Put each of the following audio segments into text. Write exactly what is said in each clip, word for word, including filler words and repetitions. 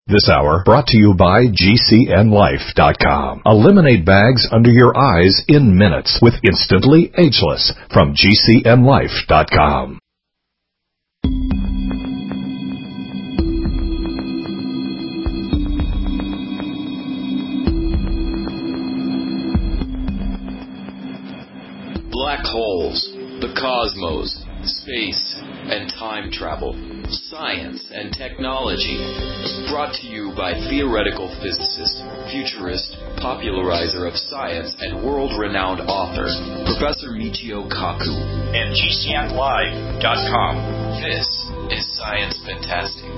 This hour brought to you by G C N Life dot com. Eliminate bags under your eyes in minutes with Instantly Ageless from G C N Life dot com. Black holes, the cosmos, space, and time travel, science and technology. Brought to you by theoretical physicist, futurist, popularizer of science, and world-renowned author, Professor Michio Kaku. And G C N Live dot com. This is Science Fantastic.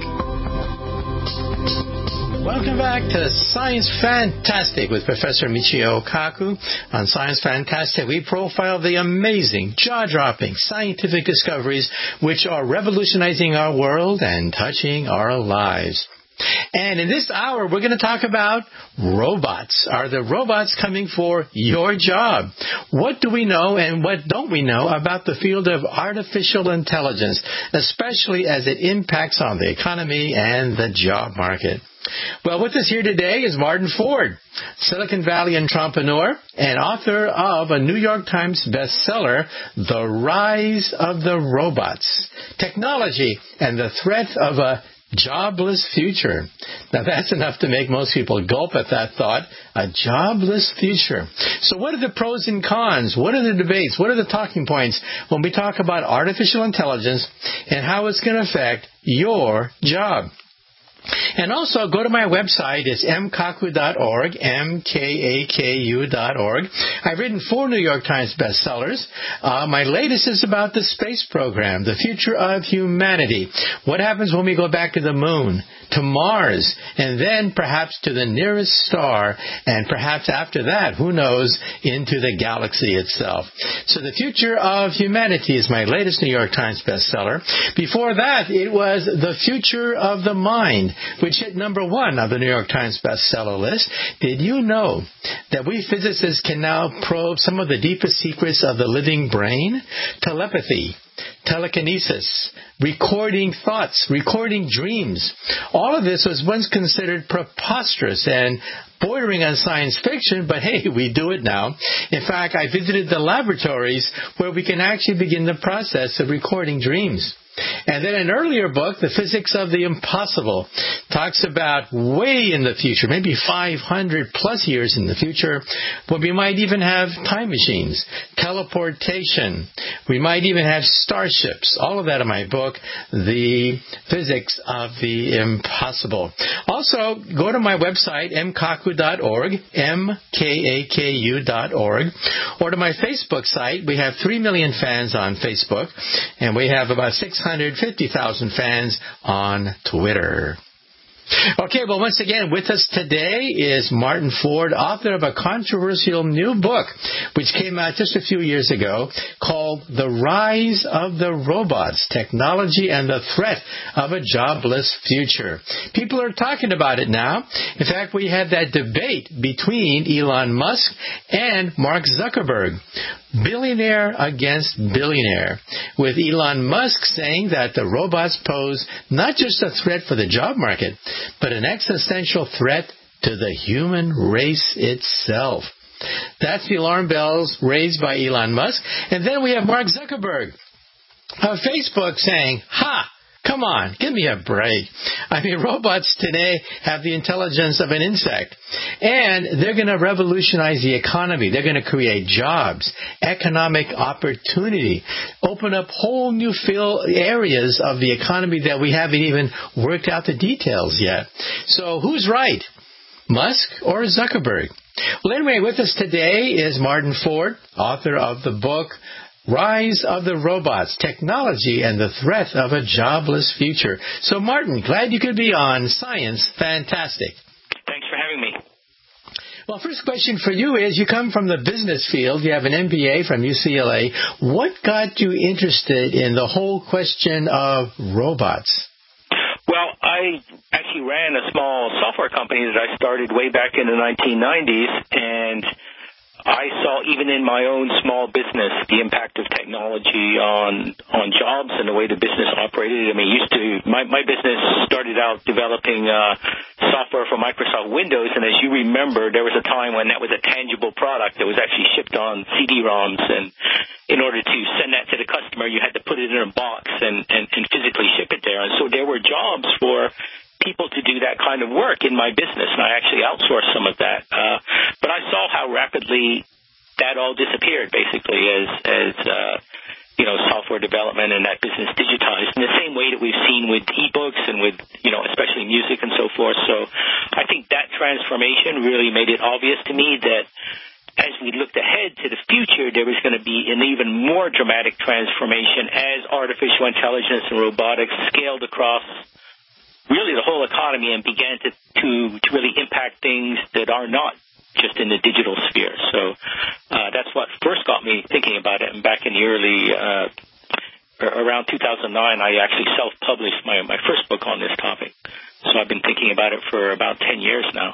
Welcome back to Science Fantastic with Professor Michio Kaku. On Science Fantastic, we profile the amazing, jaw-dropping scientific discoveries which are revolutionizing our world and touching our lives. And in this hour, we're going to talk about robots. Are the robots coming for your job? What do we know and what don't we know about the field of artificial intelligence, especially as it impacts on the economy and the job market? Well, with us here today is Martin Ford, Silicon Valley entrepreneur and author of a New York Times bestseller, The Rise of the Robots, Technology and the Threat of a Jobless Future. Now, that's enough to make most people gulp at that thought, a jobless future. So what are the pros and cons? What are the debates? What are the talking points when we talk about artificial intelligence and how it's going to affect your job? And also, go to my website. It's m kaku dot org, M K A K U dot org. I've written four New York Times bestsellers. Uh, my latest is about the space program, the future of humanity. What happens when we go back to the moon, to Mars, and then perhaps to the nearest star, and perhaps after that, who knows, into the galaxy itself. So the future of humanity is my latest New York Times bestseller. Before that, it was The Future of the Mind, which hit number one on the New York Times bestseller list. Did you know that we physicists can now probe some of the deepest secrets of the living brain? Telepathy, telekinesis, recording thoughts, recording dreams. All of this was once considered preposterous and bordering on science fiction, but hey, we do it now. In fact, I visited the laboratories where we can actually begin the process of recording dreams. And then an earlier book, The Physics of the Impossible, talks about way in the future, maybe five hundred plus years in the future, when we might even have time machines, teleportation. We might even have starships. All of that in my book, The Physics of the Impossible. Also, go to my website, m kaku dot org, M K A K U dot org, or to my Facebook site. We have three million fans on Facebook, and we have about six hundred fifty thousand fans on Twitter. Okay, well, once again, with us today is Martin Ford, author of a controversial new book, which came out just a few years ago, called The Rise of the Robots, Technology and the Threat of a Jobless Future. People are talking about it now. In fact, we had that debate between Elon Musk and Mark Zuckerberg. Billionaire against billionaire, with Elon Musk saying that the robots pose not just a threat for the job market, but an existential threat to the human race itself. That's the alarm bells raised by Elon Musk. And then we have Mark Zuckerberg of Facebook saying, ha! Come on, give me a break. I mean, robots today have the intelligence of an insect, and they're going to revolutionize the economy. They're going to create jobs, economic opportunity, open up whole new field areas of the economy that we haven't even worked out the details yet. So who's right, Musk or Zuckerberg? Well, anyway, with us today is Martin Ford, author of the book Rise of the Robots, Technology and the Threat of a Jobless Future. So, Martin, glad you could be on Science Fantastic. Thanks for having me. Well, first question for you is, you come from the business field. You have an M B A from U C L A. What got you interested in the whole question of robots? Well, I actually ran a small software company that I started way back in the nineteen nineties, and I saw, even in my own small business, the impact of technology on on jobs and the way the business operated. I mean, used to my my business started out developing uh, software for Microsoft Windows, and as you remember, there was a time when that was a tangible product that was actually shipped on C D ROMs, and in order to send that to the customer, you had to put it in a box and, and, and physically ship it there. And so there were jobs for people to do that kind of work in my business, and I actually outsourced some of that. Uh, but I saw how rapidly that all disappeared, basically, as, as uh, you know, software development and that business digitized in the same way that we've seen with e-books and with, you know, especially music and so forth. So I think that transformation really made it obvious to me that as we looked ahead to the future, there was going to be an even more dramatic transformation as artificial intelligence and robotics scaled across really the whole economy and began to, to, to really impact things that are not just in the digital sphere. So uh, that's what first got me thinking about it. And back in the early, uh, around two thousand nine, I actually self-published my, my first book on this topic. So I've been thinking about it for about ten years now.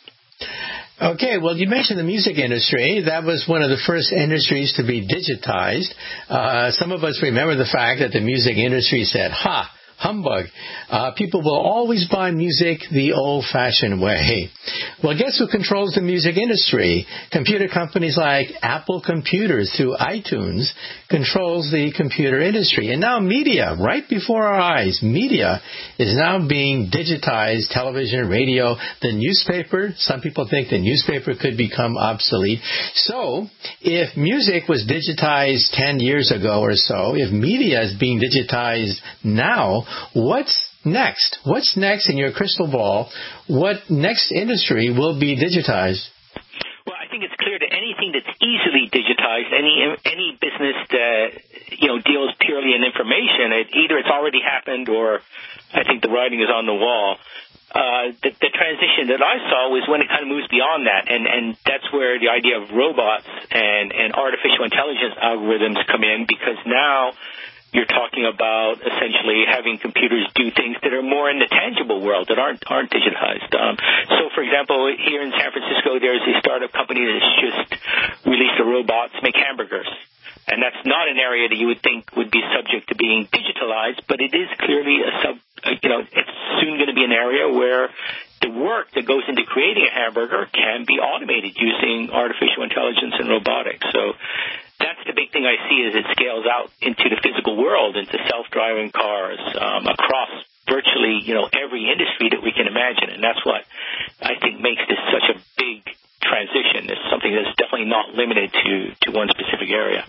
Okay, well, you mentioned the music industry. That was one of the first industries to be digitized. Uh, some of us remember the fact that the music industry said, ha, humbug. Uh, people will always buy music the old-fashioned way. Well, guess who controls the music industry? Computer companies like Apple Computers through iTunes controls the computer industry. And now media, right before our eyes, media is now being digitized, television, radio, the newspaper. Some people think the newspaper could become obsolete. So if music was digitized ten years ago or so, if media is being digitized now, what's next? What's next in your crystal ball? What next industry will be digitized? Well, I think it's clear that anything that's easily digitized, any any business that, you know, deals purely in information, it, either it's already happened or I think the writing is on the wall. Uh, the, the transition that I saw was when it kind of moves beyond that, and, and that's where the idea of robots and, and artificial intelligence algorithms come in, because now you're talking about essentially having computers do things that are more in the tangible world that aren't aren't digitized. Um, so, for example, here in San Francisco, there's a startup company that's just released a robot to make hamburgers. And that's not an area that you would think would be subject to being digitalized, but it is clearly a sub, you know, it's soon going to be an area where the work that goes into creating a hamburger can be automated using artificial intelligence and robotics. So that's the big thing I see as it scales out into the physical world, into self-driving cars, um, across virtually, you know, every industry that we can imagine. And that's what I think makes this such a big transition. It's something that's definitely not limited to, to one specific area.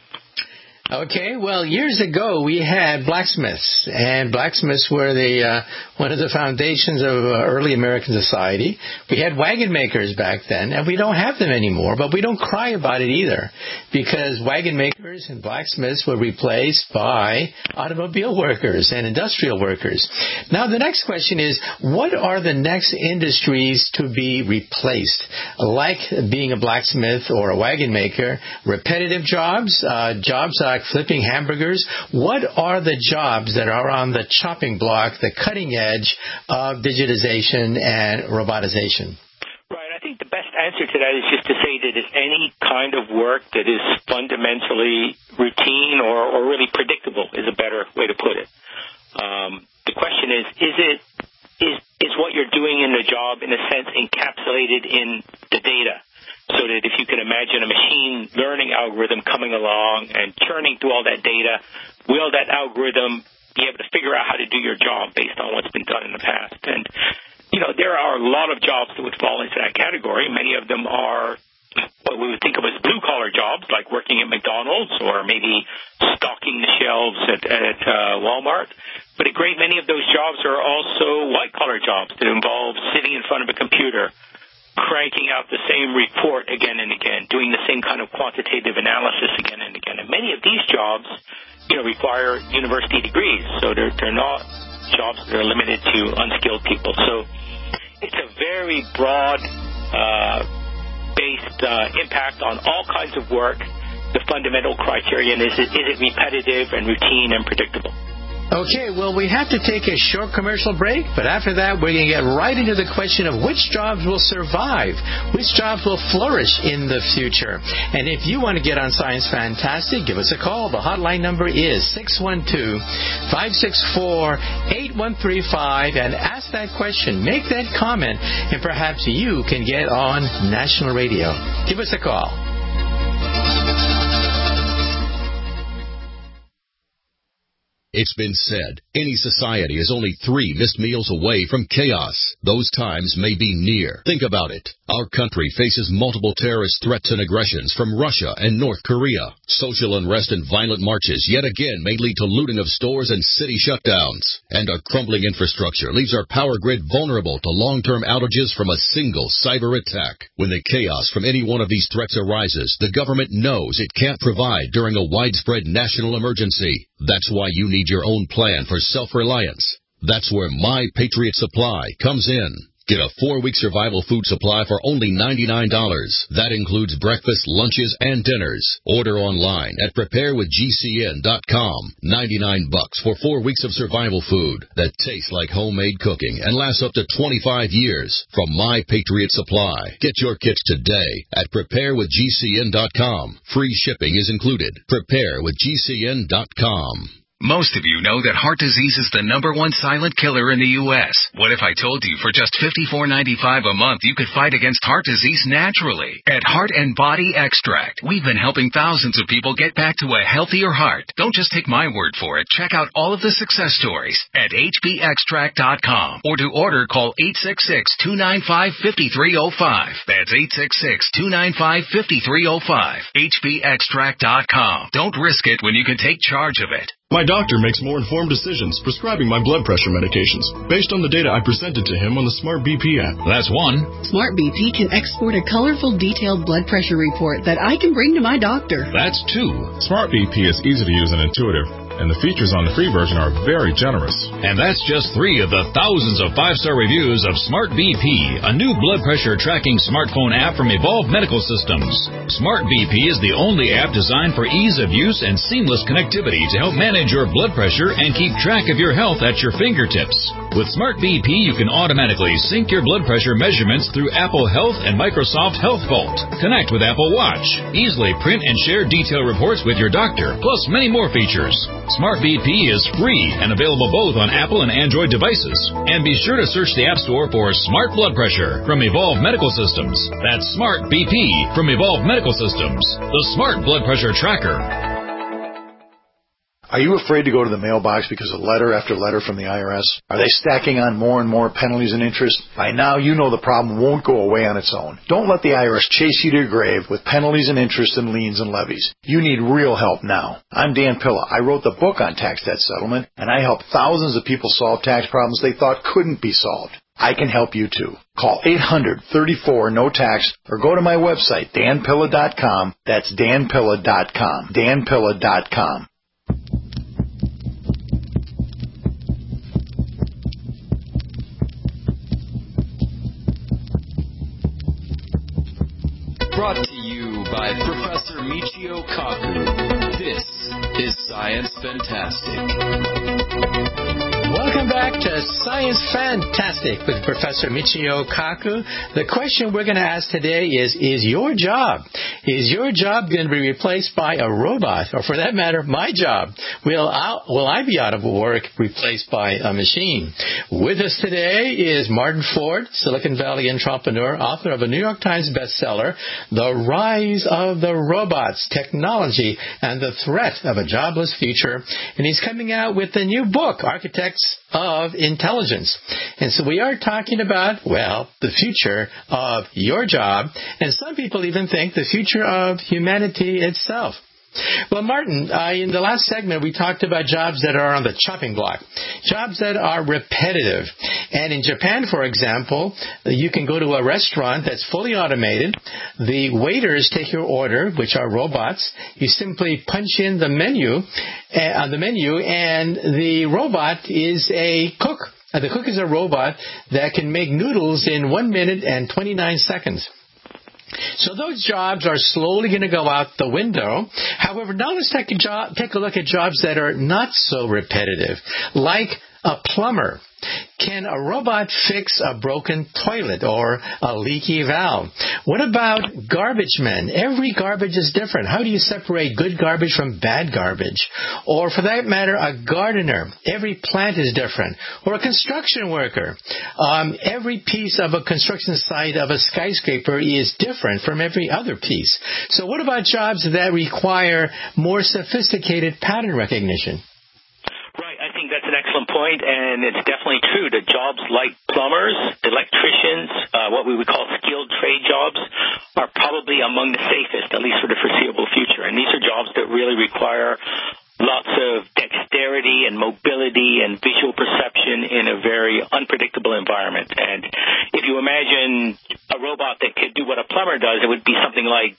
Okay, well, years ago we had blacksmiths, and blacksmiths were the uh, one of the foundations of uh, early American society. We had wagon makers back then, and we don't have them anymore, but we don't cry about it either, because wagon makers and blacksmiths were replaced by automobile workers and industrial workers. Now, the next question is, what are the next industries to be replaced? Like being a blacksmith or a wagon maker, repetitive jobs, uh, jobs like flipping hamburgers. What are the jobs that are on the chopping block, the cutting edge of digitization and robotization? Right. I think the best answer to that is just to say that it's any kind of work that is fundamentally routine or, or really predictable is a better way to put it. Um, the question is, is it is is what you're doing in the job, in a sense, encapsulated in the data? So that if you can imagine a machine learning algorithm coming along and churning through all that data, will that algorithm be able to figure out how to do your job based on what's been done in the past? And, you know, there are a lot of jobs that would fall into that category. Many of them are what we would think of as blue-collar jobs, like working at McDonald's or maybe stocking the shelves at, at uh, Walmart. But a great many of those jobs are also white-collar jobs that involve sitting in front of a computer, cranking out the same report again and again, doing the same kind of quantitative analysis again and again. And many of these jobs, you know, require university degrees, so they're, they're not jobs that are limited to unskilled people. So it's a very broad uh, based uh, impact on all kinds of work. The fundamental criterion is, is it repetitive and routine and predictable? Okay, well, we have to take a short commercial break, but after that, we're going to get right into the question of which jobs will survive, which jobs will flourish in the future. And if you want to get on Science Fantastic, give us a call. The hotline number is six one two, five six four, eight one three five and ask that question. Make that comment, and perhaps you can get on national radio. Give us a call. It's been said, any society is only three missed meals away from chaos. Those times may be near. Think about it. Our country faces multiple terrorist threats and aggressions from Russia and North Korea. Social unrest and violent marches yet again may lead to looting of stores and city shutdowns. And our crumbling infrastructure leaves our power grid vulnerable to long-term outages from a single cyber attack. When the chaos from any one of these threats arises, the government knows it can't provide during a widespread national emergency. That's why you need your own plan for self-reliance. That's where My Patriot Supply comes in. Get a four-week survival food supply for only ninety-nine dollars. That includes breakfast, lunches, and dinners. Order online at prepare with G C N dot com. ninety-nine bucks for four weeks of survival food that tastes like homemade cooking and lasts up to twenty-five years from My Patriot Supply. Get your kits today at prepare with G C N dot com. Free shipping is included. prepare with G C N dot com. Most of you know that heart disease is the number one silent killer in the U S What if I told you for just fifty-four ninety-five a month you could fight against heart disease naturally? At Heart and Body Extract, we've been helping thousands of people get back to a healthier heart. Don't just take my word for it. Check out all of the success stories at H B extract dot com. Or to order, call eight six six, two nine five, five three zero five. That's eight six six, two nine five, five three zero five. H B extract dot com. Don't risk it when you can take charge of it. My doctor makes more informed decisions prescribing my blood pressure medications based on the data I presented to him on the Smart B P app. That's one. Smart B P can export a colorful, detailed blood pressure report that I can bring to my doctor. That's two. Smart B P is easy to use and intuitive, and the features on the free version are very generous. And that's just three of the thousands of five-star reviews of Smart B P, a new blood pressure tracking smartphone app from Evolve Medical Systems. Smart B P is the only app designed for ease of use and seamless connectivity to help manage your blood pressure and keep track of your health at your fingertips. With Smart B P, you can automatically sync your blood pressure measurements through Apple Health and Microsoft Health Vault. Connect with Apple Watch. Easily print and share detailed reports with your doctor, plus many more features. Smart B P is free and available both on Apple and Android devices. And be sure to search the App Store for Smart Blood Pressure from Evolve Medical Systems. That's Smart B P from Evolve Medical Systems, the Smart Blood Pressure Tracker. Are you afraid to go to the mailbox because of letter after letter from the I R S? Are they stacking on more and more penalties and interest? By now, you know the problem won't go away on its own. Don't let the I R S chase you to your grave with penalties and interest and liens and levies. You need real help now. I'm Dan Pilla. I wrote the book on tax debt settlement, and I help thousands of people solve tax problems they thought couldn't be solved. I can help you too. Call eight hundred, thirty-four, no tax or go to my website, dan pilla dot com. That's dan pilla dot com. dan pilla dot com. Brought to you by Professor Michio Kaku. This is Science Fantastic. Welcome back to Science Fantastic with Professor Michio Kaku. The question we're going to ask today is, is your job, is your job going to be replaced by a robot? Or for that matter, my job. Will I, will I be out of work replaced by a machine? With us today is Martin Ford, Silicon Valley entrepreneur, author of a New York Times bestseller, The Rise of the Robots, Technology and the Threat of a Jobless Future. And he's coming out with a new book, Architects of Intelligence. And so we are talking about, well, the future of your job, and some people even think the future of humanity itself. Well, Martin, uh, in the last segment, we talked about jobs that are on the chopping block, jobs that are repetitive. And in Japan, for example, you can go to a restaurant that's fully automated. The waiters take your order, which are robots. You simply punch in the menu, uh, the menu, and the robot is a cook. Uh, the cook is a robot that can make noodles in one minute and twenty-nine seconds. So those jobs are slowly going to go out the window. However, now let's take a, job, take a look at jobs that are not so repetitive, like a plumber. Can a robot fix a broken toilet or a leaky valve? What about garbage men? Every garbage is different. How do you separate good garbage from bad garbage? Or for that matter, a gardener. Every plant is different. Or a construction worker. Um, every piece of a construction site of a skyscraper is different from every other piece. So what about jobs that require more sophisticated pattern recognition? Right, I think that's an excellent point, and it's definitely true that jobs like plumbers, electricians, uh, what we would call skilled trade jobs, are probably among the safest, at least for the foreseeable future. And these are jobs that really require lots of dexterity and mobility and visual perception in a very unpredictable environment. And if you imagine a robot that could do what a plumber does, it would be something like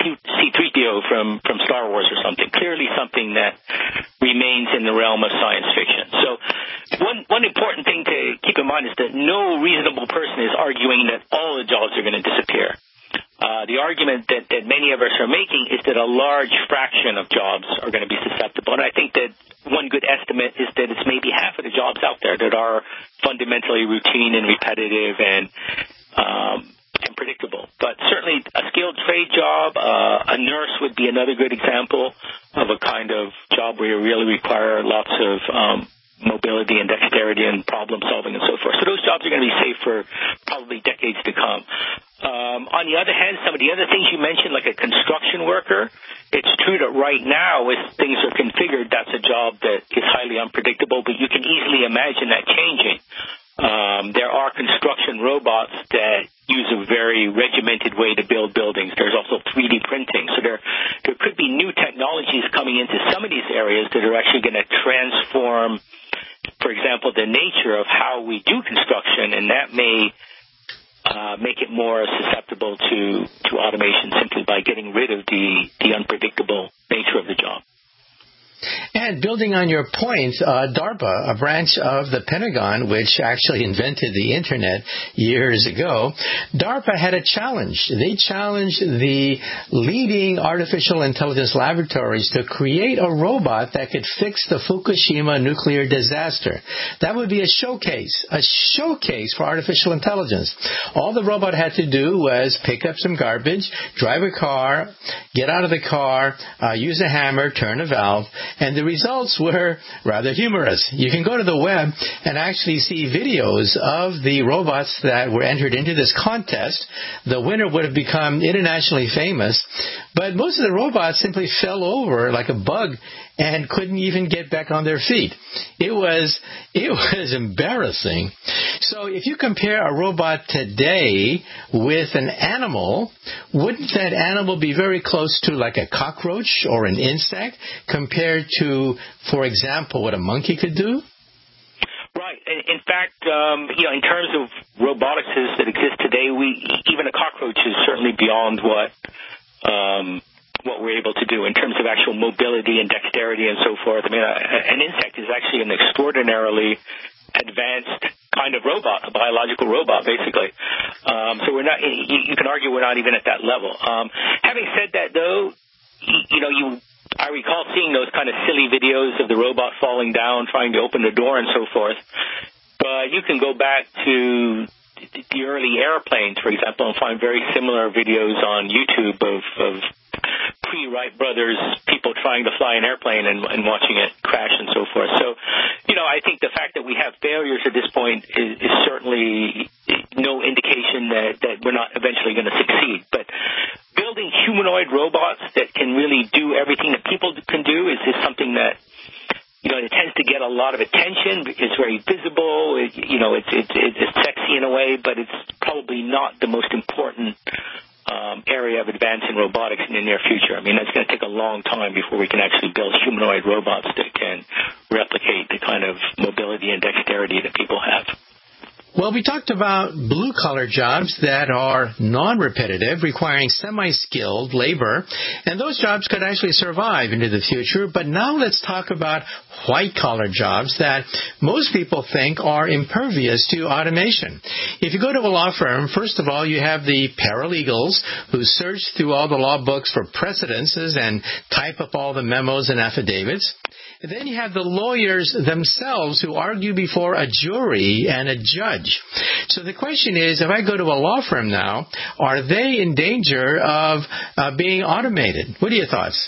C three P O from, from Star Wars or something. Clearly something that remains in the realm of science fiction. So one, one important thing to keep in mind is that no reasonable person is arguing that all the jobs are going to disappear. Uh, the argument that, that many of us are making is that a large fraction of jobs are going to be susceptible. And I think that one good estimate is that it's maybe half of the jobs out there that are fundamentally routine and repetitive and um, and predictable. But certainly a skilled trade job, uh, a nurse would be another good example of a kind of job where you really require lots of um, mobility and dexterity and problem solving and so forth. So those jobs are going to be safe for probably decades to come. Um, on the other hand, some of the other things you mentioned, like a construction worker, it's true that right now, as things are configured, that's a job that is highly unpredictable, but you can easily imagine that changing. Um, there are construction robots that use a very regimented way to build buildings. There's also three D printing. So there, there could be new technologies coming into some of these areas that are actually going to transform, for example, the nature of how we do construction, and that may Uh, make it more susceptible to, to automation simply by getting rid of the, the unpredictable nature of the job. And building on your point, uh, DARPA, a branch of the Pentagon, which actually invented the Internet years ago, DARPA had a challenge. They challenged the leading artificial intelligence laboratories to create a robot that could fix the Fukushima nuclear disaster. That would be a showcase, a showcase for artificial intelligence. All the robot had to do was pick up some garbage, drive a car, get out of the car, uh, use a hammer, turn a valve, and the results were rather humorous. You can go to the web and actually see videos of the robots that were entered into this contest. The winner would have become internationally famous, but most of the robots simply fell over like a bug and couldn't even get back on their feet. It was it was embarrassing. So if you compare a robot today with an animal, wouldn't that animal be very close to like a cockroach or an insect compared to, for example, what a monkey could do? Right. In fact, um, you know, in terms of robotics that exist today, we even a cockroach is certainly beyond what um, what we're able to do in terms of actual mobility and dexterity and so forth. I mean, a, an insect is actually an extraordinarily advanced kind of robot, a biological robot, basically. Um, so we're not. You, you can argue we're not even at that level. Um, having said that, though, you, you know, you. I recall seeing those kind of silly videos of the robot falling down, trying to open the door and so forth. But you can go back to the early airplanes, for example, and find very similar videos on YouTube of, of pre-Wright brothers, people trying to fly an airplane and, and watching it crash and so forth. So, you know, I think the fact that we have failures at this point is, is certainly no indication that, that we're not eventually going to succeed. But building humanoid robots that can really do everything that people can do is, is something that, you know, it tends to get a lot of attention. It's very visible. It, you know, it's, it's, it's sexy in a way, but it's probably not the most important um, area of advance in robotics in the near future. I mean, it's going to take a long time before we can actually build humanoid robots that can replicate the kind of mobility and dexterity that people have. Well, we talked about blue-collar jobs that are non-repetitive, requiring semi-skilled labor, and those jobs could actually survive into the future. But now let's talk about white-collar jobs that most people think are impervious to automation. If you go to a law firm, first of all, you have the paralegals who search through all the law books for precedences and type up all the memos and affidavits. Then you have the lawyers themselves who argue before a jury and a judge. So the question is, if I go to a law firm now, are they in danger of uh, being automated? What are your thoughts?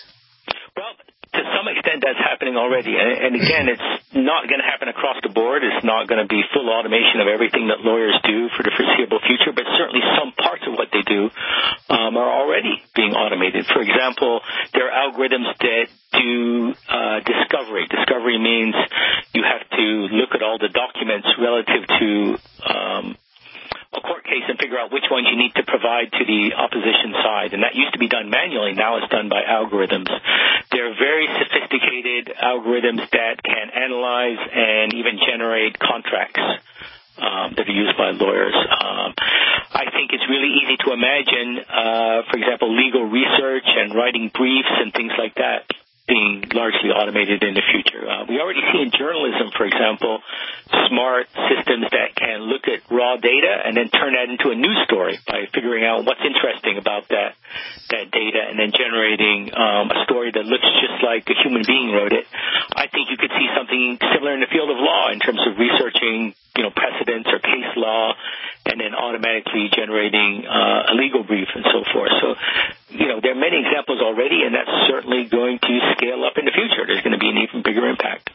To some extent, that's happening already. And again, it's not going to happen across the board. It's not going to be full automation of everything that lawyers do for the foreseeable future, but certainly some parts of what they do um, are already being automated. For example, there are algorithms that do uh, discovery. Discovery means you have to look at all the documents relative to um a court case and figure out which ones you need to provide to the opposition side. And that used to be done manually. Now it's done by algorithms. They're very sophisticated algorithms that can analyze and even generate contracts um, that are used by lawyers. Um, I think it's really easy to imagine, uh, for example, legal research and writing briefs and things like that being largely automated in the future. Uh, we already see in journalism, for example, smart systems that can look at raw data and then turn that into a news story by figuring out what's interesting about that that data and then generating um, a story that looks just like a human being wrote it. I think you could see something similar in the field of law in terms of researching, you know, precedents or case law and then automatically generating uh, a legal brief and so forth. So, you know, there are many examples already, and that's certainly going to scale up in the future. There's going to be an even bigger impact.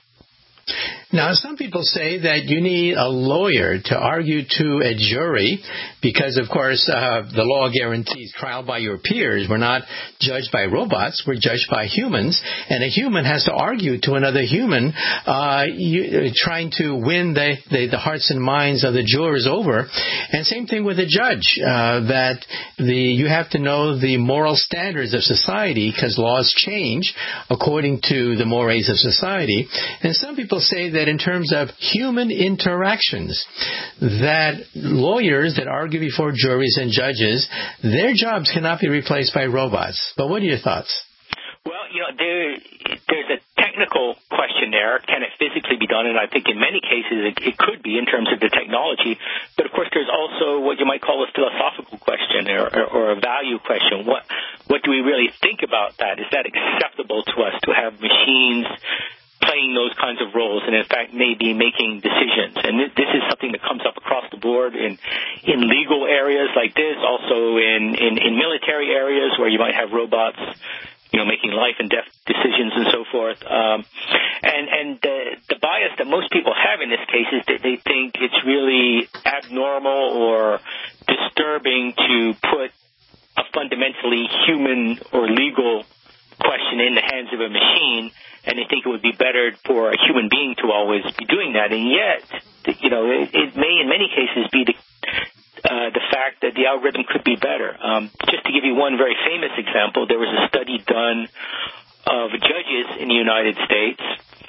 Now, some people say that you need a lawyer to argue to a jury because, of course, uh, the law guarantees trial by your peers. We're not judged by robots. We're judged by humans. And a human has to argue to another human, uh, you, trying to win the, the, the hearts and minds of the jurors over. And same thing with a judge, uh, that the you have to know the moral standards of society because laws change according to the mores of society. And some people say that in terms of human interactions, that lawyers that argue before juries and judges, their jobs cannot be replaced by robots. But what are your thoughts? Well, you know, there, there's a technical question there. Can it physically be done? And I think in many cases it, it could be in terms of the technology. But, of course, there's also what you might call a philosophical question or, or, or a value question. What, what do we really think about that? Is that acceptable to us to have machines playing those kinds of roles and, in fact, maybe making decisions? And this is something that comes up across the board in in legal areas like this, also in, in, in military areas where you might have robots, you know, making life and death decisions and so forth. Um, and and the, the bias that most people have in this case is that they think it's really abnormal or disturbing to put a fundamentally human or legal question in the hands of a machine, and they think it would be better for a human being to always be doing that. And yet, you know, it, it may in many cases be the, uh, the fact that the algorithm could be better. Um, just to give you one very famous example, there was a study done of judges in the United States,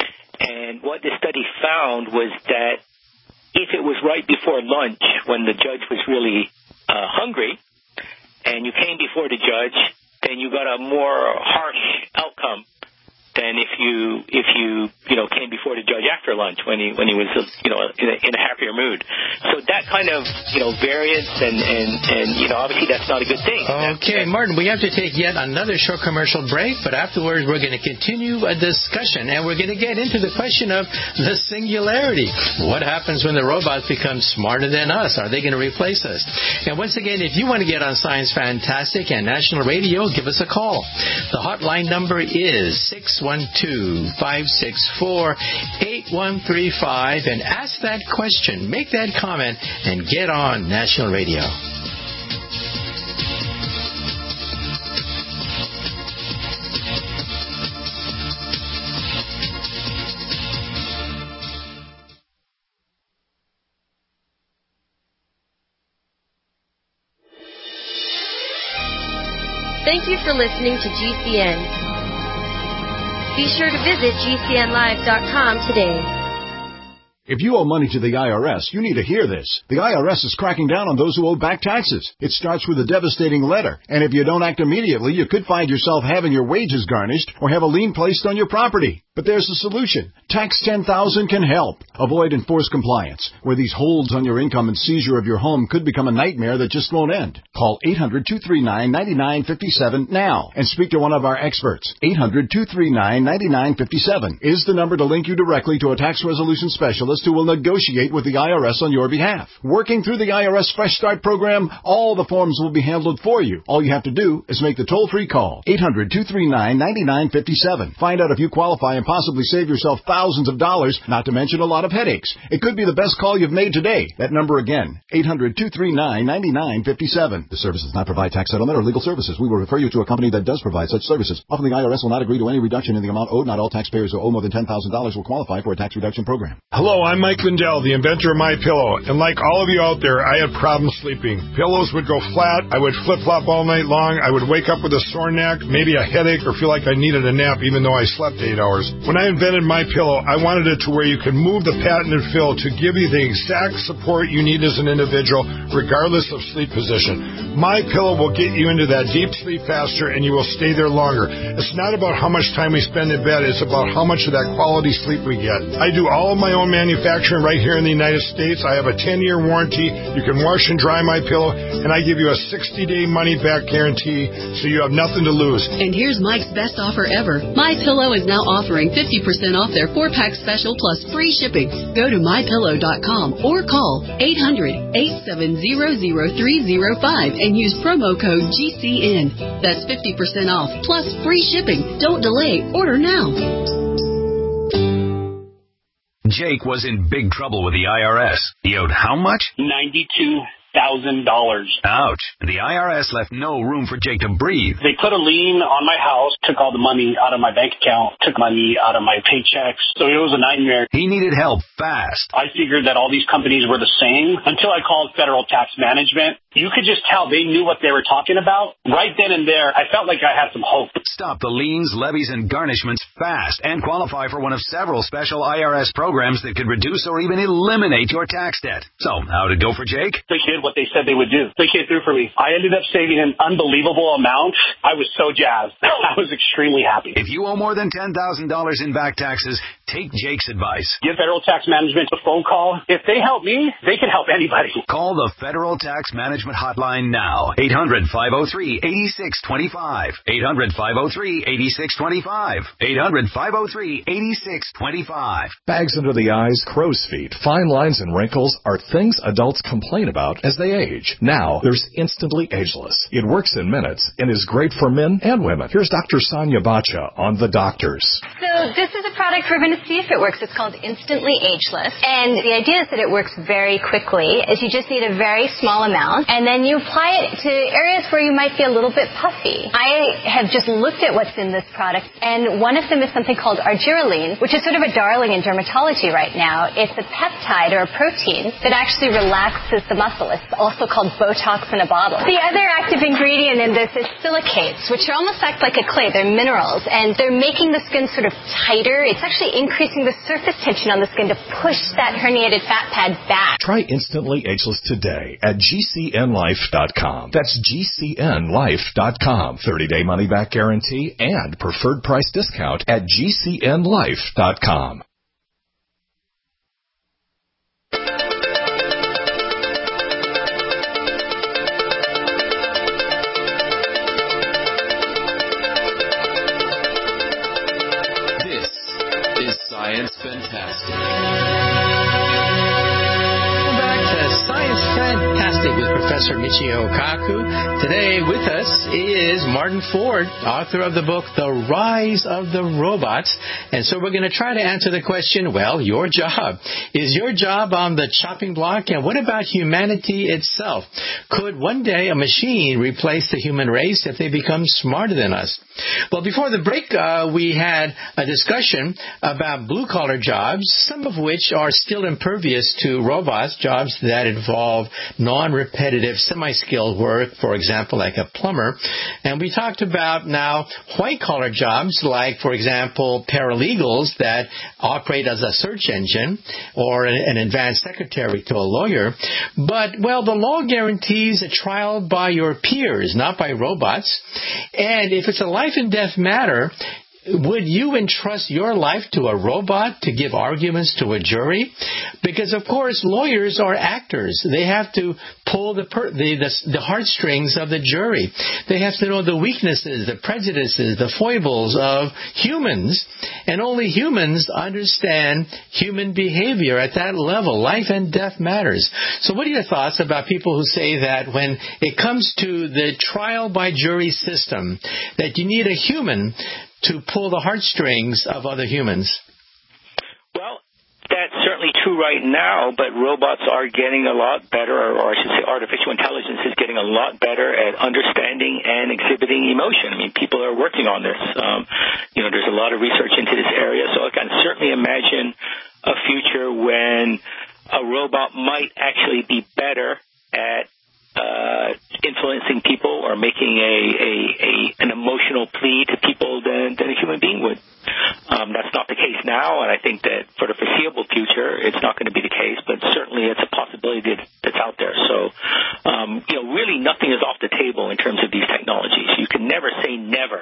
and what the study found was that if it was right before lunch when the judge was really uh, hungry, and you came before the judge, then you got a more harsh outcome than if you if you you know came before the judge after lunch when he when he was you know in a, in a happier mood. So that kind of you know variance and and and you know obviously that's not a good thing. Okay, Martin, we have to take yet another short commercial break, but afterwards we're going to continue a discussion and we're going to get into the question of the singularity. What happens when the robots become smarter than us? Are they going to replace us? And once again, if you want to get on Science Fantastic and National Radio, give us a call. The hotline number is six one two, five six four, eight one three five and ask that question, make that comment, and get on National Radio. Thank you for listening to G C N. Be sure to visit G C N live dot com today. If you owe money to the I R S, you need to hear this. The I R S is cracking down on those who owe back taxes. It starts with a devastating letter, and if you don't act immediately, you could find yourself having your wages garnished or have a lien placed on your property. But there's a solution. Tax ten thousand can help. Avoid enforced compliance, where these holds on your income and seizure of your home could become a nightmare that just won't end. Call eight hundred, two three nine, nine nine five seven now and speak to one of our experts. eight hundred, two three nine, nine nine five seven is the number to link you directly to a tax resolution specialist who will negotiate with the I R S on your behalf. Working through the I R S Fresh Start program, all the forms will be handled for you. All you have to do is make the toll-free call. eight hundred, two three nine, nine nine five seven. Find out if you qualify and possibly save yourself thousands of dollars, not to mention a lot of headaches. It could be the best call you've made today. That number again, eight hundred, two three nine, nine nine five seven. The service does not provide tax settlement or legal services. We will refer you to a company that does provide such services. Often the I R S will not agree to any reduction in the amount owed. Not all taxpayers who owe more than ten thousand dollars will qualify for a tax reduction program. Hello, I'm Mike Lindell, the inventor of MyPillow. And like all of you out there, I had problems sleeping. Pillows would go flat. I would flip-flop all night long. I would wake up with a sore neck, maybe a headache, or feel like I needed a nap even though I slept eight hours. When I invented MyPillow, I wanted it to where you can move the patented fill to give you the exact support you need as an individual, regardless of sleep position. MyPillow will get you into that deep sleep faster, and you will stay there longer. It's not about how much time we spend in bed. It's about how much of that quality sleep we get. I do all of my own manufacturing right here in the United States. I have a ten-year warranty. You can wash and dry MyPillow, and I give you a sixty-day money-back guarantee, so you have nothing to lose. And here's Mike's best offer ever. MyPillow is now offering fifty percent off their four-pack special plus free shipping. Go to my pillow dot com or call eight hundred, eight seven zero, zero three zero five and use promo code G C N. That's fifty percent off plus free shipping. Don't delay. Order now. Jake was in big trouble with the I R S. He owed how much? ninety-two thousand dollars. Ouch. The I R S left no room for Jake to breathe. They put a lien on my house, took all the money out of my bank account, took money out of my paychecks. So it was a nightmare. He needed help fast. I figured that all these companies were the same until I called Federal Tax Management. You could just tell they knew what they were talking about. Right then and there, I felt like I had some hope. Stop the liens, levies, and garnishments fast and qualify for one of several special I R S programs that could reduce or even eliminate your tax debt. So, how'd it go for Jake? They did what they said they would do. They came through for me. I ended up saving an unbelievable amount. I was so jazzed. I was extremely happy. If you owe more than ten thousand dollars in back taxes, take Jake's advice. Give Federal Tax Management a phone call. If they help me, they can help anybody. Call the Federal Tax Management Hotline now. eight hundred, five oh three, eight six two five. eight hundred, five oh three, eight six two five. eight hundred, five oh three, eight six two five. Bags under the eyes, crow's feet, fine lines, and wrinkles are things adults complain about as they age. Now, there's Instantly Ageless. It works in minutes and is great for men and women. Here's Doctor Sonia Bacha on The Doctors. So this is a product we're going to see if it works. It's called Instantly Ageless. And the idea is that it works very quickly, is you just need a very small amount, and then you apply it to areas where you might be a little bit puffy. I have just looked at what's in this product, and one of them is something called argireline, which is sort of a darling in dermatology right now. It's a peptide or a protein that actually relaxes the muscle. It's also called Botox in a bottle. The other active ingredient in this is silicates, which almost act like a clay. They're minerals, and they're making the skin sort of tighter. It's actually increasing the surface tension on the skin to push that herniated fat pad back. Try Instantly Ageless today at G C N life dot com. That's G C N life dot com. thirty-day money-back guarantee and preferred price discount at G C N life dot com. Science Fantastic. Welcome back to Science Fantastic with Professor Michio Kaku. Today with us is Martin Ford, author of the book The Rise of the Robots. And so we're going to try to answer the question, well, your job. Is your job on the chopping block? And what about humanity itself? Could one day a machine replace the human race if they become smarter than us? Well, before the break, uh, we had a discussion about blue-collar jobs, some of which are still impervious to robots, jobs that involve non-repetitive, semi-skilled work, for example, like a plumber. And we talked about now white-collar jobs, like, for example, paralegals that operate as a search engine or an advanced secretary to a lawyer. But, well, the law guarantees a trial by your peers, not by robots. And if it's a life and death matter, would you entrust your life to a robot to give arguments to a jury? Because, of course, lawyers are actors. They have to pull the, per- the, the, the heartstrings of the jury. They have to know the weaknesses, the prejudices, the foibles of humans. And only humans understand human behavior at that level. Life and death matters. So what are your thoughts about people who say that when it comes to the trial by jury system, that you need a human to pull the heartstrings of other humans? Well, that's certainly true right now, but robots are getting a lot better, or I should say artificial intelligence is getting a lot better at understanding and exhibiting emotion. I mean, people are working on this. Um, you know, there's a lot of research into this area, so I can certainly imagine a future when a robot might actually be better at Uh, influencing people or making a, a, a an emotional plea to people than, than a human being would. Um, that's not the case now, and I think that for the foreseeable future, it's not going to be the case, but certainly it's a possibility that, that's out there. So, um, you know, really nothing is off the table in terms of these technologies. You can never say never.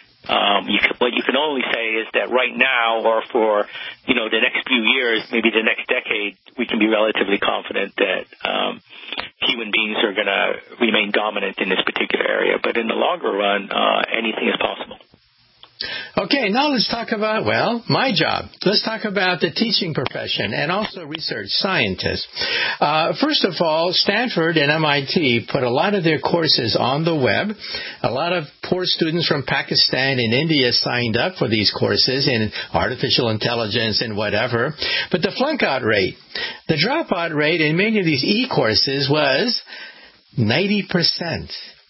Um, you can, what you can only say is that right now, or for, you know, the next few years, maybe the next decade, we can be relatively confident that um, human beings are going to remain dominant in this particular area. But in the longer run, uh, anything is possible. Okay, now let's talk about, well, my job. Let's talk about the teaching profession and also research scientists. Uh, first of all, Stanford and M I T put a lot of their courses on the web. A lot of poor students from Pakistan and India signed up for these courses in artificial intelligence and whatever. But the flunk-out rate, the dropout rate in many of these e-courses was ninety percent.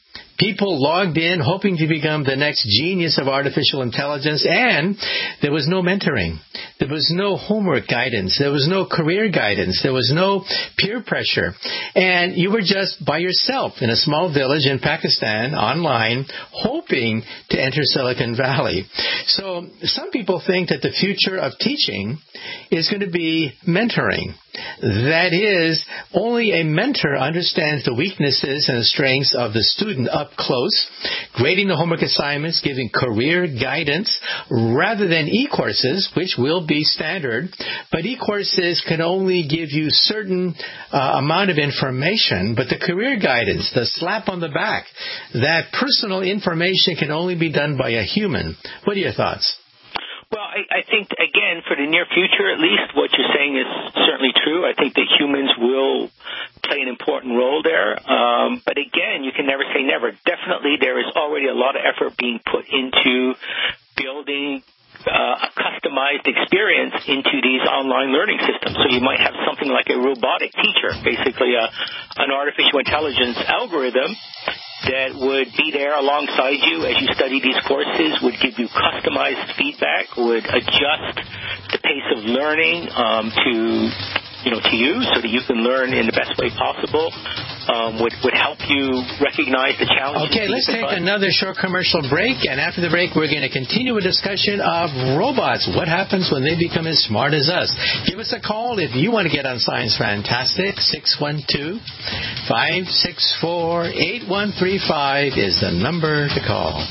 People logged in hoping to become the next genius of artificial intelligence, and there was no mentoring. There was no homework guidance. There was no career guidance. There was no peer pressure. And you were just by yourself in a small village in Pakistan online hoping to enter Silicon Valley. So some people think that the future of teaching is going to be mentoring. That is, only a mentor understands the weaknesses and the strengths of the student up close, grading the homework assignments, giving career guidance, rather than e-courses, which will be standard. But e-courses can only give you certain uh, amount of information, but the career guidance, the slap on the back, that personal information can only be done by a human. What are your thoughts? Well, I, I think, again, for the near future at least, what you're saying is certainly true. I think that humans will play an important role there. Um, but again, you can never say never. Definitely there is already a lot of effort being put into building uh, a customized experience into these online learning systems. So you might have something like a robotic teacher, basically a, an artificial intelligence algorithm that would be there alongside you as you study these courses, would give you customized feedback, would adjust the pace of learning um, to, you know, to you so that you can learn in the best way possible, um, would, would help you recognize the challenges. Okay, let's take another short commercial break, and after the break, we're going to continue a discussion of robots. What happens when they become as smart as us? Give us a call if you want to get on Science Fantastic. six one two, five six four, eight one three five is the number to call.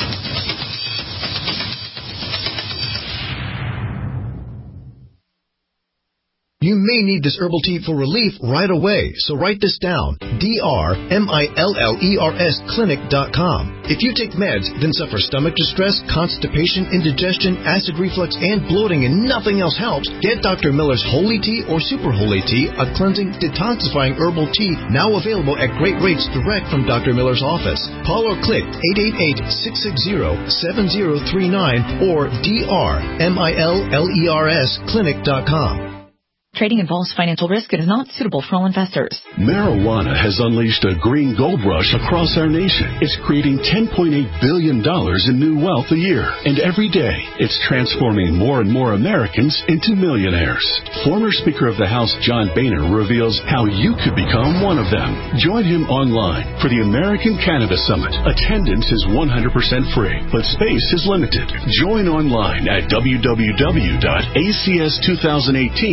You may need this herbal tea for relief right away, so write this down. D R M I L L E R S clinic dot com. If you take meds, then suffer stomach distress, constipation, indigestion, acid reflux, and bloating, and nothing else helps, get Doctor Miller's Holy Tea or Super Holy Tea, a cleansing, detoxifying herbal tea now available at great rates direct from Doctor Miller's office. Call or click eight eight eight, six six zero, seven zero three nine or D R M I L L E R S clinic dot com. Trading involves financial risk and is not suitable for all investors. Marijuana has unleashed a green gold rush across our nation. It's creating ten point eight billion dollars in new wealth a year. And every day, it's transforming more and more Americans into millionaires. Former Speaker of the House John Boehner reveals how you could become one of them. Join him online for the American Cannabis Summit. Attendance is one hundred percent free, but space is limited. Join online at w w w dot a c s two thousand eighteen dot com.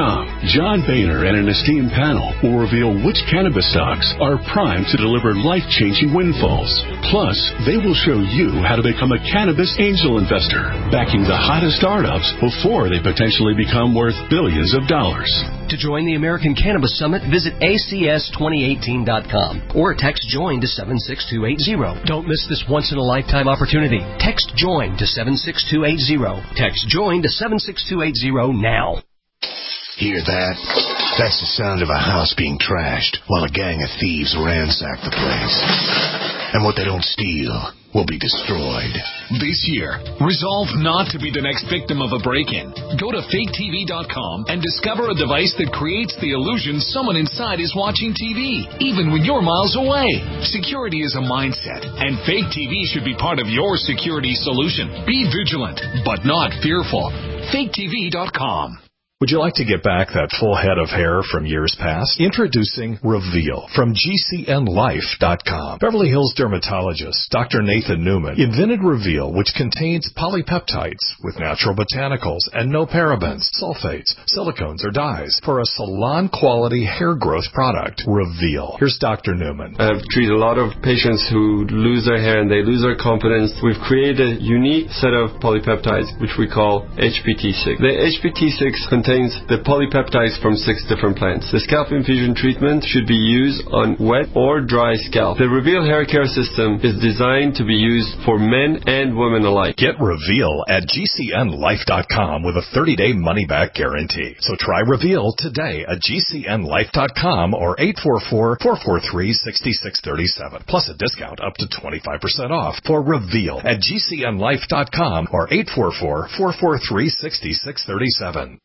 com. John Boehner and an esteemed panel will reveal which cannabis stocks are primed to deliver life-changing windfalls. Plus, they will show you how to become a cannabis angel investor, backing the hottest startups before they potentially become worth billions of dollars. To join the American Cannabis Summit, visit A C S twenty eighteen dot com or text JOIN to seven six two eight zero. Don't miss this once-in-a-lifetime opportunity. Text JOIN to seven six two eight zero. Text JOIN to seven six two eight zero now. Hear that? That's the sound of a house being trashed while a gang of thieves ransack the place. And what they don't steal will be destroyed. This year, resolve not to be the next victim of a break-in. Go to fake T V dot com and discover a device that creates the illusion someone inside is watching T V, even when you're miles away. Security is a mindset, and Fake T V should be part of your security solution. Be vigilant, but not fearful. fake T V dot com. Would you like to get back that full head of hair from years past? Introducing Reveal from G C N life dot com. Beverly Hills dermatologist Doctor Nathan Newman invented Reveal, which contains polypeptides with natural botanicals and no parabens, sulfates, silicones, or dyes for a salon-quality hair growth product. Reveal. Here's Doctor Newman. I've treated a lot of patients who lose their hair and they lose their confidence. We've created a unique set of polypeptides, which we call H P T six. The H P T six contains the polypeptides from six different plants. The scalp infusion treatment should be used on wet or dry scalp. The Reveal hair care system is designed to be used for men and women alike. Get Reveal at G C N life dot com with a thirty-day money-back guarantee. So try Reveal today at G C N life dot com or eight four four, four four three, six six three seven. Plus a discount up to twenty-five percent off for Reveal at G C N life dot com or eight four four, four four three, six six three seven.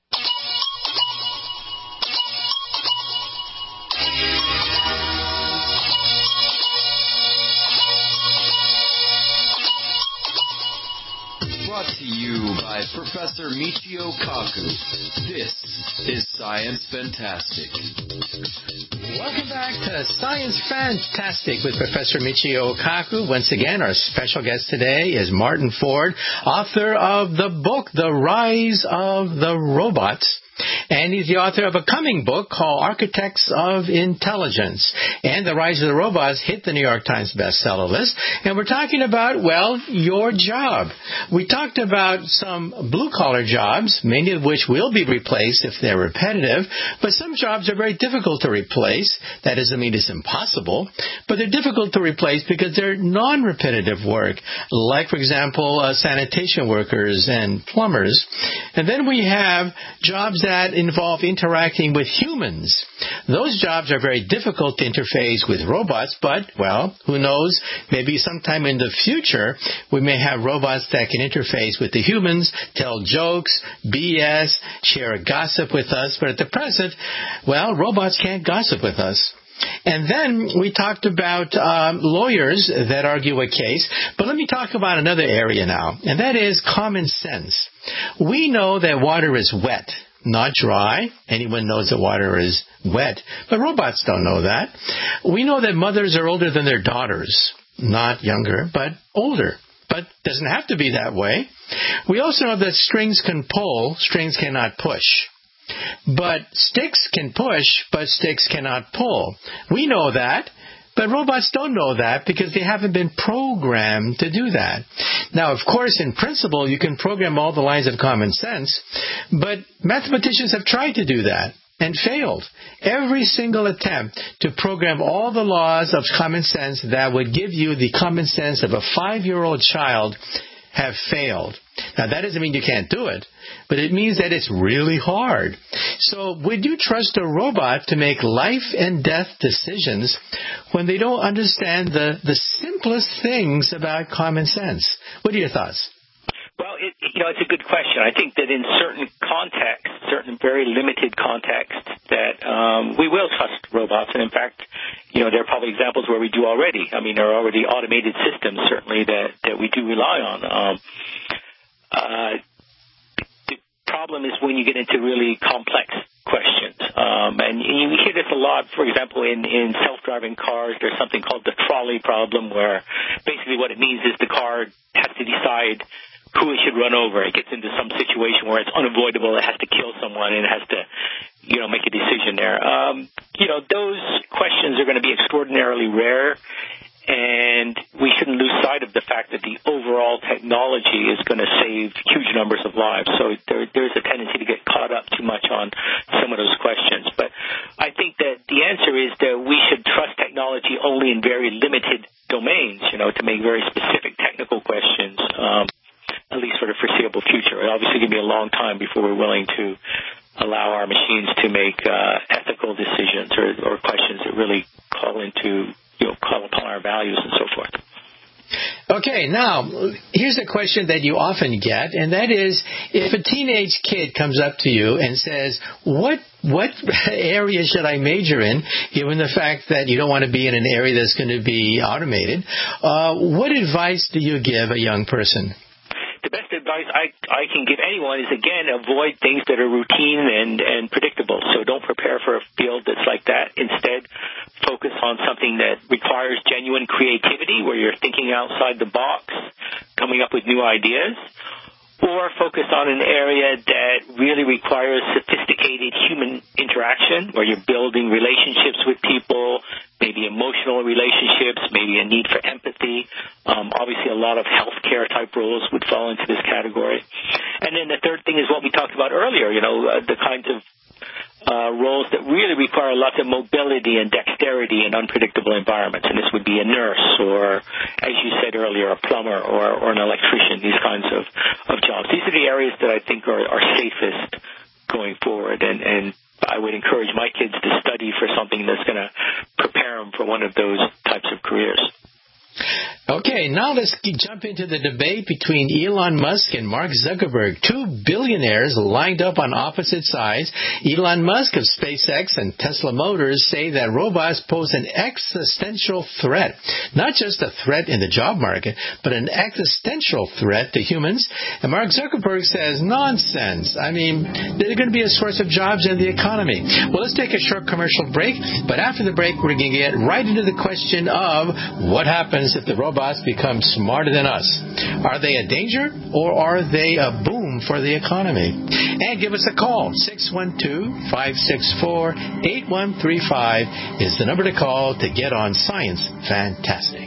Brought to you by Professor Michio Kaku. This is Science Fantastic. Welcome back to Science Fantastic with Professor Michio Kaku. Once again, our special guest today is Martin Ford, author of the book, The Rise of the Robots. And he's the author of a coming book called Architects of Intelligence. And The Rise of the Robots hit the New York Times bestseller list. And we're talking about, well, your job. We talked about some blue-collar jobs, many of which will be replaced if they're repetitive. But some jobs are very difficult to replace. That doesn't mean it's impossible. But they're difficult to replace because they're non-repetitive work. Like, for example, uh, sanitation workers and plumbers. And then we have jobs that that involve interacting with humans. Those jobs are very difficult to interface with robots, but, well, who knows, maybe sometime in the future we may have robots that can interface with the humans, tell jokes, B S, share gossip with us, but at the present, well, robots can't gossip with us. And then we talked about um, lawyers that argue a case, but let me talk about another area now, and that is common sense. We know that water is wet, not dry. Anyone knows that water is wet, but robots don't know that. We know that mothers are older than their daughters, not younger, but older. But it doesn't have to be that way. We also know that strings can pull, strings cannot push. But sticks can push, but sticks cannot pull. We know that. But robots don't know that because they haven't been programmed to do that. Now, of course, in principle, you can program all the lines of common sense, but mathematicians have tried to do that and failed. Every single attempt to program all the laws of common sense that would give you the common sense of a five-year-old child have failed. Now, that doesn't mean you can't do it, but it means that it's really hard. So would you trust a robot to make life and death decisions when they don't understand the, the simplest things about common sense? What are your thoughts? Well, it, you know, it's a good question. I think that in certain contexts, certain very limited contexts, that um, we will trust robots. And in fact, you know, there are probably examples where we do already. I mean, there are already automated systems, certainly, that, that we do rely on. Um, uh, the problem is when you get into really complex questions. Um, and you hear this a lot, for example, in, in self-driving cars. There's something called the trolley problem, where basically what it means is the car has to decide who it should run over. It gets into some situation where it's unavoidable. It has to kill someone and it has to, you know, make a decision there. Um, you know, those questions are going to be extraordinarily rare, and we shouldn't lose sight of the fact that the overall technology is going to save huge numbers of lives. So there, there's a tendency to get caught up too much on some of those questions. But I think that the answer is that we should trust technology only in very limited domains, you know, to make very specific technical questions, um, at least for the foreseeable future. It obviously going to be a long time before we're willing to allow our machines to make uh, ethical decisions or, or questions that really call into, you know, call upon our values and so forth. Okay, now, here's a question that you often get, and that is, if a teenage kid comes up to you and says, what what area should I major in, given the fact that you don't want to be in an area that's going to be automated, uh, what advice do you give a young person? The best advice I, I can give anyone is, again, avoid things that are routine and, and predictable. So don't prepare for a field that's like that. Instead, focus on something that requires genuine creativity, where you're thinking outside the box, coming up with new ideas, or focus on an area that really requires sophisticated human interaction, where you're building relationships with people, maybe emotional relationships, maybe a need for empathy. Um, obviously, a lot of healthcare type roles would fall into this category. And then the third thing is what we talked about earlier, you know, uh, the kinds of uh, roles that really require lots of mobility and dexterity in unpredictable environments. And this would be a nurse or, as you said earlier, a plumber or, or an electrician, these kinds of, of jobs. These are the areas that I think are, are safest going forward. And, and I would encourage my kids to study for something that's going to prepare them for one of those types of careers. Okay, now let's jump into the debate between Elon Musk and Mark Zuckerberg, two billionaires lined up on opposite sides. Elon Musk of SpaceX and Tesla Motors say that robots pose an existential threat, not just a threat in the job market, but an existential threat to humans. And Mark Zuckerberg says, nonsense. I mean, they're going to be a source of jobs in the economy. Well, let's take a short commercial break, but after the break, we're going to get right into the question of what happens if the robots become smarter than us. Are they a danger or are they a boom for the economy? And give us a call. six one two, five six four, eight one three five is the number to call to get on Science Fantastic.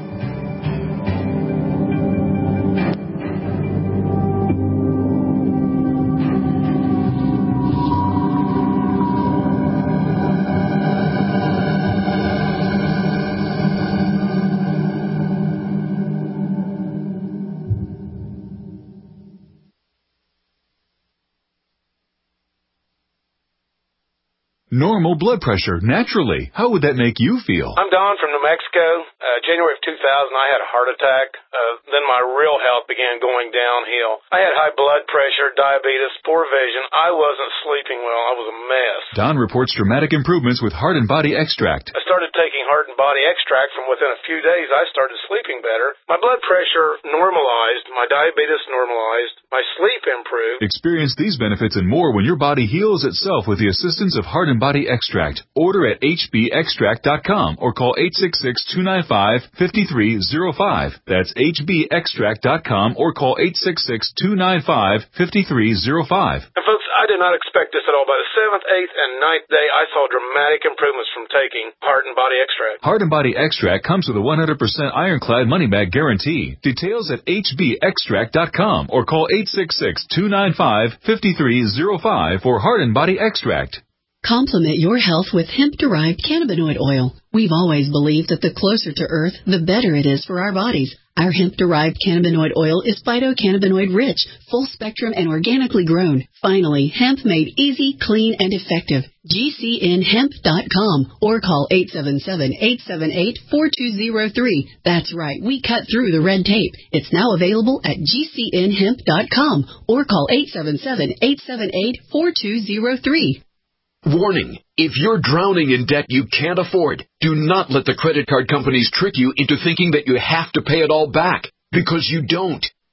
Normal blood pressure, naturally. How would that make you feel? I'm Don from New Mexico. Uh, January of two thousand, I had a heart attack. Uh, then my real health began going downhill. I had high blood pressure, diabetes, poor vision. I wasn't sleeping well. I was a mess. Don reports dramatic improvements with Heart and Body Extract. I started taking Heart and Body Extract. From within a few days, I started sleeping better. My blood pressure normalized. My diabetes normalized. My sleep improved. Experience these benefits and more when your body heals itself with the assistance of Heart and Body Extract. Order at h b extract dot com or call eight six six, two nine five, five three zero five. That's h b extract dot com or call eight six six, two nine five, five three zero five. And folks, I did not expect this at all. By the seventh, eighth, and ninth day, I saw dramatic improvements from taking Heart and Body Extract. Heart and Body Extract comes with a one hundred percent ironclad money-back guarantee. Details at h b extract dot com or call eight six six, two nine five, five three zero five for Heart and Body Extract. Complement your health with hemp-derived cannabinoid oil. We've always believed that the closer to Earth, the better it is for our bodies. Our hemp-derived cannabinoid oil is phytocannabinoid-rich, full-spectrum, and organically grown. Finally, hemp made easy, clean, and effective. G C N hemp dot com or call eight seven seven, eight seven eight, four two zero three. That's right, we cut through the red tape. It's now available at G C N hemp dot com or call eight seven seven, eight seven eight, four two zero three. Warning, if you're drowning in debt you can't afford, do not let the credit card companies trick you into thinking that you have to pay it all back, because you don't.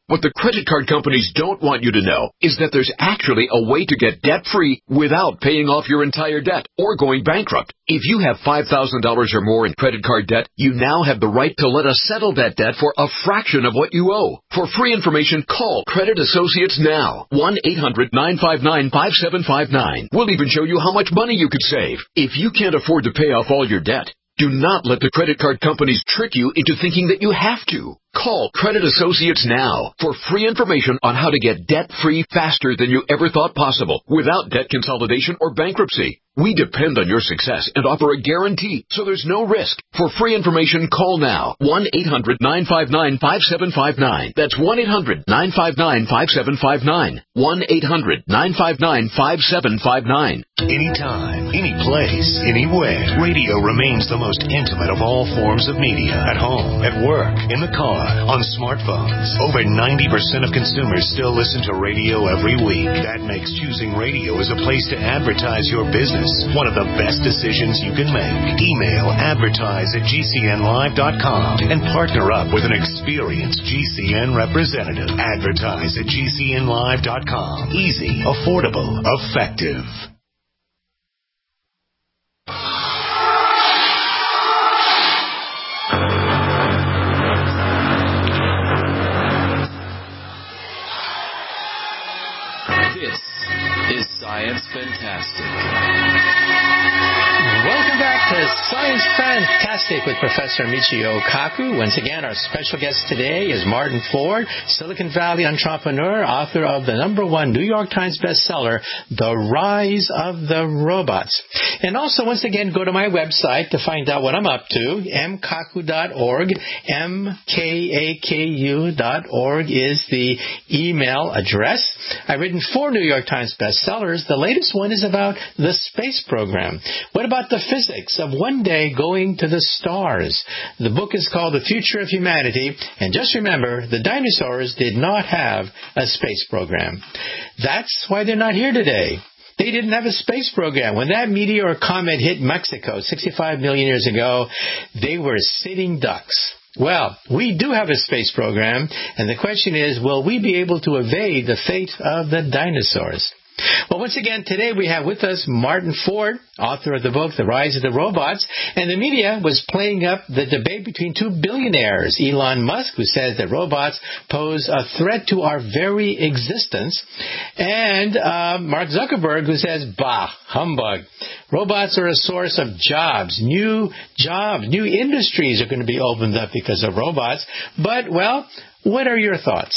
What the credit card companies don't want you to know is that there's actually a way to get debt-free without paying off your entire debt or going bankrupt. If you have five thousand dollars or more in credit card debt, you now have the right to let us settle that debt for a fraction of what you owe. For free information, call Credit Associates now. one eight hundred nine five nine five seven five nine. We'll even show you how much money you could save. If you can't afford to pay off all your debt, do not let the credit card companies trick you into thinking that you have to. Call Credit Associates now for free information on how to get debt-free faster than you ever thought possible without debt consolidation or bankruptcy. We depend on your success and offer a guarantee, so there's no risk. For free information, call now. one eight hundred nine five nine five seven five nine. That's one eight hundred nine five nine five seven five nine. one eight hundred nine five nine five seven five nine. Anytime, any place, anywhere. Radio remains the most intimate of all forms of media. At home, at work, in the car, on smartphones. Over ninety percent of consumers still listen to radio every week. That makes choosing radio as a place to advertise your business one of the best decisions you can make. Email advertise at G C N live dot com and partner up with an experienced G C N representative. Advertise at G C N live dot com. Easy, affordable, effective. Science Fantastic. Welcome back to Science Fantastic with Professor Michio Kaku. Once again, our special guest today is Martin Ford, Silicon Valley entrepreneur, author of the number one New York Times bestseller, The Rise of the Robots. And also, once again, go to my website to find out what I'm up to, m kaku dot org. M K A K U dot org is the email address. I've written four New York Times bestsellers. The latest one is about the space program. What about the physics of one day going to the stars? The book is called The Future of Humanity. And just remember, the dinosaurs did not have a space program. That's why they're not here today. They didn't have a space program. When that meteor or comet hit Mexico sixty-five million years ago, they were sitting ducks. Well, we do have a space program, and the question is, will we be able to evade the fate of the dinosaurs? Well, once again, today we have with us Martin Ford, author of the book, The Rise of the Robots, and the media was playing up the debate between two billionaires, Elon Musk, who says that robots pose a threat to our very existence, and uh, Mark Zuckerberg, who says, bah, humbug. Robots are a source of jobs, new jobs, new industries are going to be opened up because of robots. But, well, what are your thoughts?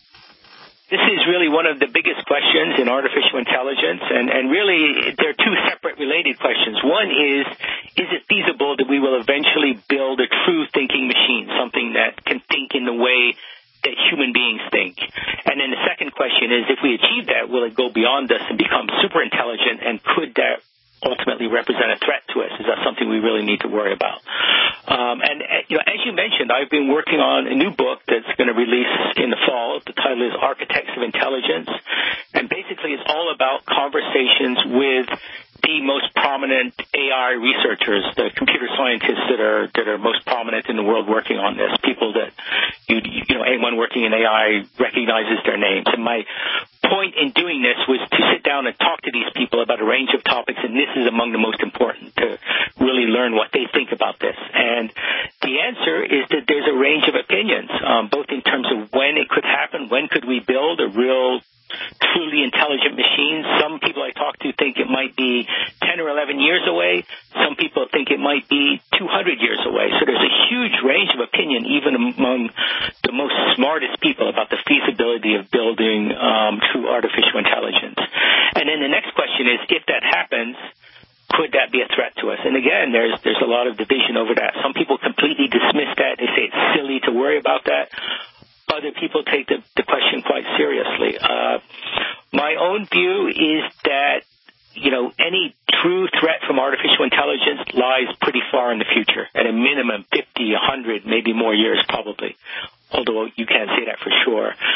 This is really one of the biggest questions in artificial intelligence, and, and really there are two separate related questions. One is, is it feasible that we will eventually build a true thinking machine, something that can think in the way that human beings think? And then the second question is, if we achieve that, will it go beyond us and become super intelligent, and could that ultimately represent a threat to us? Is that something we really need to worry about? Um, and, you know, as you mentioned, I've been working on a new book that's going to release in the fall. The title is Architects of Intelligence. And basically it's all about conversations with the most prominent A I researchers, the computer scientists that are that are most prominent in the world working on this, people that, you, you know, anyone working in A I recognizes their names. And my point in doing this was to sit down and talk to these people about a range of topics, and this is among the most important, to really learn what they think about this. And the answer is that there's a range of opinions, um, both in terms of when it could happen, when could we build a real truly intelligent machine. Some people I talk to think it might be ten or eleven years away. Some people think it might be two hundred years away. So there's a huge range of opinion, even among the most smartest people, about the feasibility of building um, true artificial intelligence. And then the next question is, if that happens, could that be a threat to us? And again, there's there's a lot of division over that. Some people completely dismiss that. They say it's silly to worry about that. Other people take the, the question quite seriously. Uh, my own view is that, you know, any true threat from artificial intelligence lies pretty far in the future, at a minimum fifty, one hundred, maybe more years probably, although you can't say that for sure.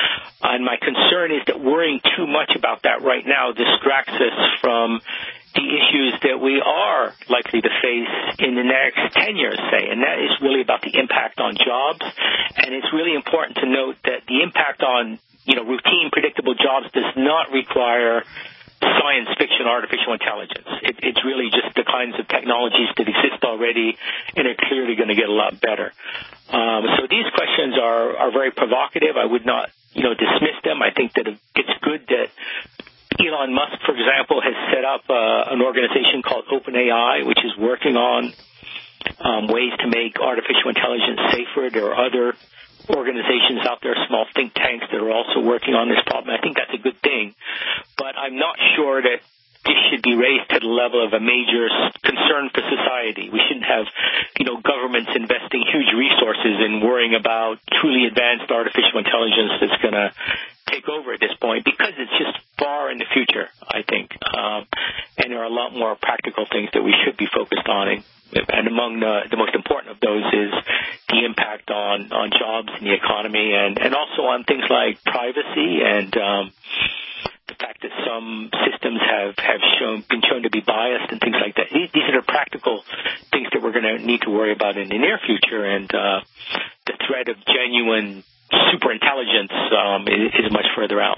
And my concern is that worrying too much about that right now distracts us from the issues that we are likely to face in the next ten years, say, and that is really about the impact on jobs. And it's really important to note that the impact on, you know, routine, predictable jobs does not require science fiction artificial intelligence. It, it's really just the kinds of technologies that exist already and are clearly going to get a lot better. Um, so these questions are, are very provocative. I would not, you know, dismiss them. I think that it's good that Elon Musk, for example, has set up uh, an organization called OpenAI, which is working on um, ways to make artificial intelligence safer. There are other organizations out there, small think tanks, that are also working on this problem. I think that's a good thing. But I'm not sure that this should be raised to the level of a major concern for society. We shouldn't have, you know, governments investing huge resources in worrying about truly advanced artificial intelligence that's going to take over at this point, because it's just far in the future, I think. Um, and there are a lot more practical things that we should be focused on. And among the, the most important of those is the impact on, on jobs and the economy, and, and also on things like privacy and um, the fact that some systems have, have shown been shown to be biased and things like that. These, these are the practical things that we're going to need to worry about in the near future, and uh, the threat of genuine superintelligence um, is, is much further out.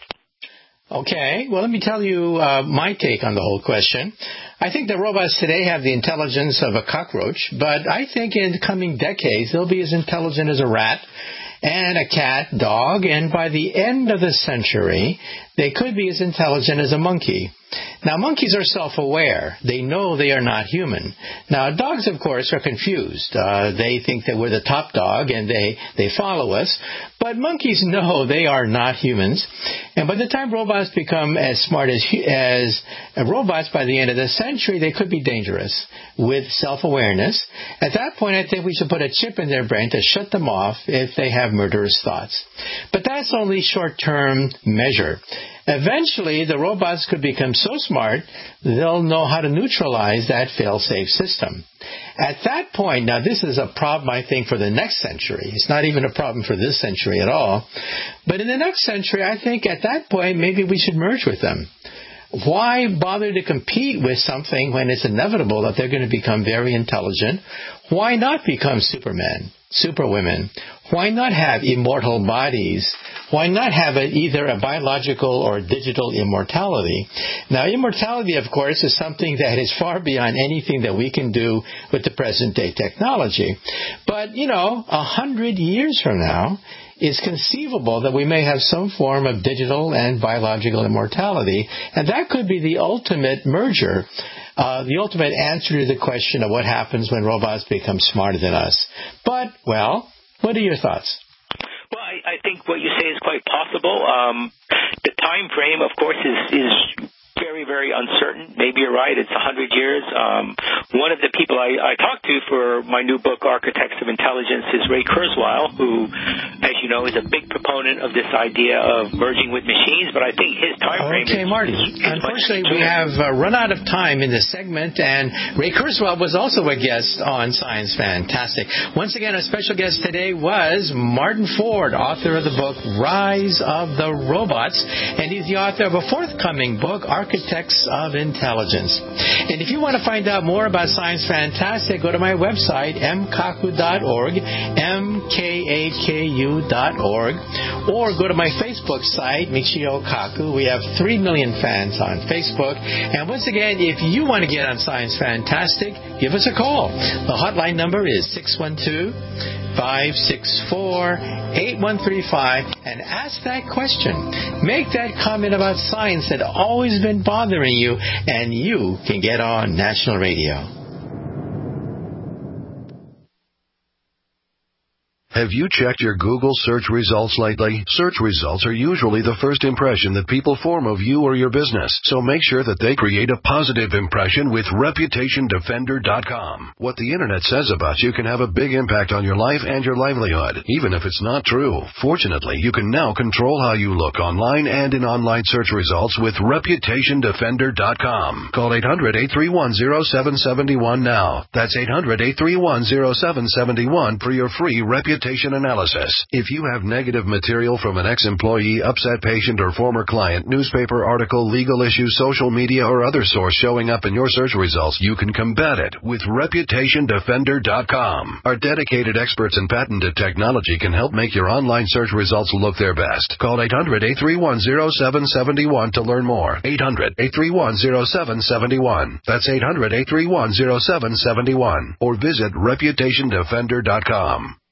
Okay, well, let me tell you uh, my take on the whole question. I think the robots today have the intelligence of a cockroach, but I think in the coming decades they'll be as intelligent as a rat and a cat, dog, and by the end of the century, they could be as intelligent as a monkey. Now, monkeys are self-aware. They know they are not human. Now, dogs, of course, are confused. Uh, they think that we're the top dog, and they, they follow us. But monkeys know they are not humans. And by the time robots become as smart as, as robots by the end of the century, they could be dangerous with self-awareness. At that point, I think we should put a chip in their brain to shut them off if they have murderous thoughts. But that's only short-term measure. Eventually, the robots could become so smart, they'll know how to neutralize that fail-safe system. At that point, now this is a problem, I think, for the next century. It's not even a problem for this century at all. But in the next century, I think at that point, maybe we should merge with them. Why bother to compete with something when it's inevitable that they're going to become very intelligent? Why not become supermen, superwomen? Why not have immortal bodies? Why not have a, either a biological or digital immortality? Now, immortality, of course, is something that is far beyond anything that we can do with the present-day technology. But, you know, a hundred years from now, it's conceivable that we may have some form of digital and biological immortality, and that could be the ultimate merger, uh, the ultimate answer to the question of what happens when robots become smarter than us. But, well, what are your thoughts? Well, I, I think what you say is quite possible. Um, the time frame, of course, is, is very, very uncertain. Maybe you're right. It's a hundred years. Um, one of the people I, I talked to for my new book, Architects of Intelligence, is Ray Kurzweil, who, as you know, is a big proponent of this idea of merging with machines. But I think his time frame okay, is... Marty. Is, is Unfortunately, we have uh, run out of time in this segment, and Ray Kurzweil was also a guest on Science Fantastic. Once again, our special guest today was Martin Ford, author of the book Rise of the Robots, and he's the author of a forthcoming book, Architects of Intelligence. And if you want to find out more about Science Fantastic, go to my website, m kaku dot org, m k a k u dot org, or go to my Facebook site, Michio Kaku. We have three million fans on Facebook. And once again, if you want to get on Science Fantastic, give us a call. The hotline number is six one two, five six four, eight one three five and ask that question. Make that comment about science that always been bothering you, and you can get on national radio. Have you checked your Google search results lately? Search results are usually the first impression that people form of you or your business, so make sure that they create a positive impression with reputation defender dot com. What the Internet says about you can have a big impact on your life and your livelihood, even if it's not true. Fortunately, you can now control how you look online and in online search results with reputation defender dot com. Call eight hundred, eight three one, zero seven seven one now. That's eight hundred, eight three one, zero seven seven one for your free reputation reputation analysis. If you have negative material from an ex-employee, upset patient, or former client, newspaper article, legal issue, social media, or other source showing up in your search results, you can combat it with reputation defender dot com. Our dedicated experts and patented technology can help make your online search results look their best. Call eight hundred, eight three one, zero seven seven one to learn more. eight hundred, eight three one, zero seven seven one. That's eight hundred, eight three one, zero seven seven one. Or visit reputation defender dot com.